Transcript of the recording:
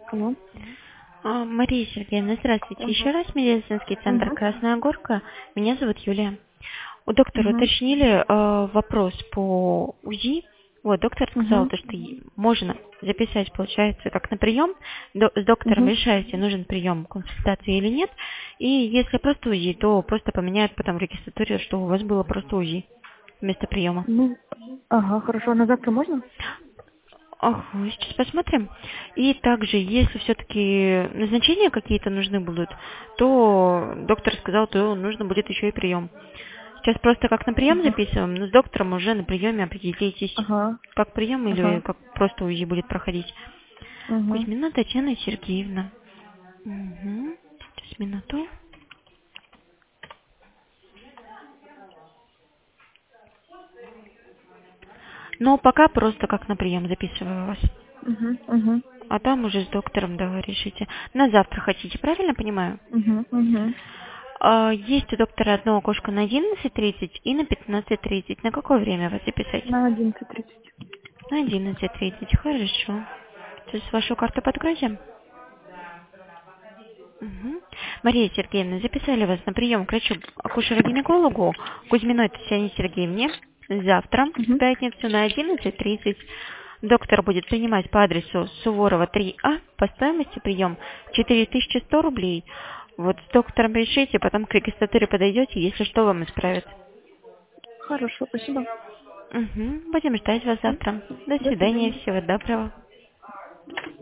Алло. Мария Сергеевна, здравствуйте. Ага. Еще раз медицинский центр Угу. Красная Горка. Меня зовут Юлия. У доктора Угу. уточнили вопрос по УЗИ. Вот, доктор сказал, Угу. то, что можно записать, получается, как на прием. С доктором Угу. решаете, нужен прием консультации или нет. И если просто УЗИ, то просто поменяют потом в регистратуре, что у вас было просто УЗИ вместо приема. Ну, ага, хорошо. На завтра можно? Ага, сейчас посмотрим. И также, если все-таки назначения какие-то нужны будут, то доктор сказал, то нужно будет еще и прием. Сейчас просто как на прием Ага. записываем, но с доктором уже на приеме определитесь, Ага. как прием или Ага. как просто УЗИ будет проходить. Угу. Кузьмина Татьяна Сергеевна. Угу. Сейчас минуту. Но пока просто как на прием записываю вас. Угу. Угу. А там уже с доктором, да, решите. На завтра хотите, правильно понимаю? Угу. Угу. Есть у доктора одно окошко на 11:30 и на 15:30. На какое время вас записать? На 11:30. На 11:30. Хорошо. Сейчас вашу карту подгрузим. Мгм. Мария Сергеевна, записали вас на прием к врачу акушеру-гинекологу Кузьминой Татьяне Сергеевне завтра, в Угу. пятницу на 11:30. Доктор будет принимать по адресу Суворова 3А по стоимости прием 4100 рублей. Вот с доктором решите, потом к регистратуре подойдете, если что, вам исправят. Хорошо, спасибо. Будем ждать вас Всё. завтра. До До свидания, свидания. всего доброго.